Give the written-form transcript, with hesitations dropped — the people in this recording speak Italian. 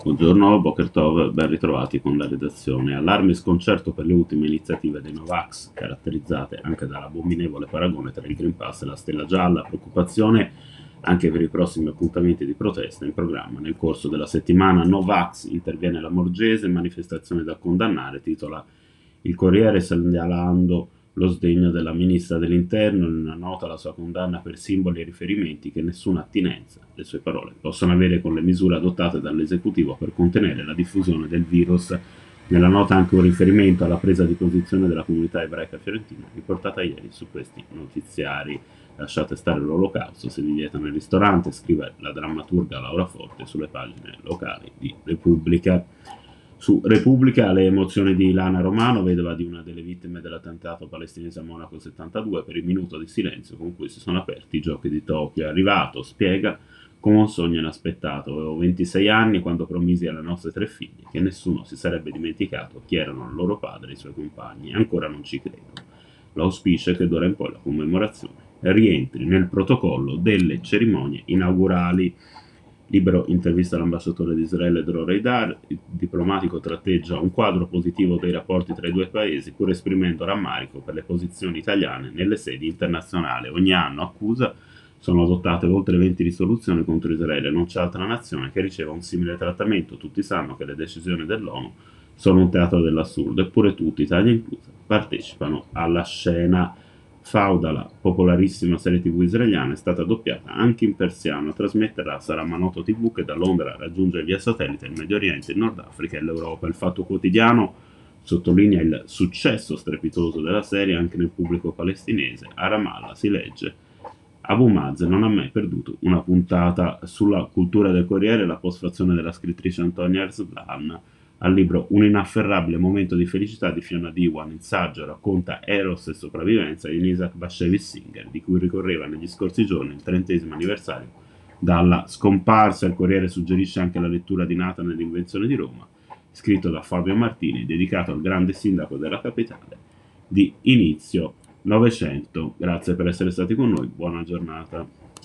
Buongiorno, Boker Tov, ben ritrovati con la redazione. Allarme e sconcerto per le ultime iniziative dei Novax, caratterizzate anche dall'abominevole paragone tra il Green Pass e la Stella Gialla, preoccupazione anche per i prossimi appuntamenti di protesta in programma. Nel corso della settimana Novax interviene la Morgese, manifestazione da condannare, titola il Corriere, segnalando lo sdegno della ministra dell'Interno in una nota alla sua condanna per simboli e riferimenti che nessuna attinenza, le sue parole, possono avere con le misure adottate dall'esecutivo per contenere la diffusione del virus. Nella nota anche un riferimento alla presa di posizione della comunità ebraica fiorentina riportata ieri su questi notiziari. Lasciate stare l'olocausto, si divieta nel ristorante, scrive la drammaturga Laura Forte sulle pagine locali di Repubblica. Su Repubblica le emozioni di Ilana Romano, vedova di una delle vittime dell'attentato palestinese a Monaco 72, per il minuto di silenzio con cui si sono aperti i giochi di Tokyo. È arrivato, spiega, come un sogno inaspettato. Avevo 26 anni quando promisi alle nostre 3 figlie che nessuno si sarebbe dimenticato chi erano il loro padre e i suoi compagni. Ancora non ci credo. L'auspicio è che d'ora in poi la commemorazione rientri nel protocollo delle cerimonie inaugurali. Libero intervista l'ambasciatore di Israele Dror Eidar, il diplomatico tratteggia un quadro positivo dei rapporti tra i due paesi, pur esprimendo rammarico per le posizioni italiane nelle sedi internazionali. Ogni anno, accusa, sono adottate oltre 20 risoluzioni contro Israele, non c'è altra nazione che riceva un simile trattamento. Tutti sanno che le decisioni dell'ONU sono un teatro dell'assurdo, eppure tutti, Italia inclusa, partecipano alla scena. Fauda, la popolarissima serie TV israeliana, è stata doppiata anche in persiano. A trasmetterla sarà Manoto TV, che da Londra raggiunge via satellite il Medio Oriente, il Nord Africa e l'Europa. Il Fatto Quotidiano sottolinea il successo strepitoso della serie anche nel pubblico palestinese. A Ramallah si legge: Abu Mazen non ha mai perduto una puntata. Sulla cultura del Corriere, la postfazione della scrittrice Antonia Erzlan al libro Un inafferrabile momento di felicità di Fiona Diwan. Il saggio racconta Eros e sopravvivenza di Isaac Bashevis Singer, di cui ricorreva negli scorsi giorni il 30° anniversario dalla scomparsa. Il Corriere suggerisce anche la lettura di Nathan e l'invenzione di Roma, scritto da Fabio Martini, dedicato al grande sindaco della capitale di inizio Novecento. Grazie per essere stati con noi, buona giornata.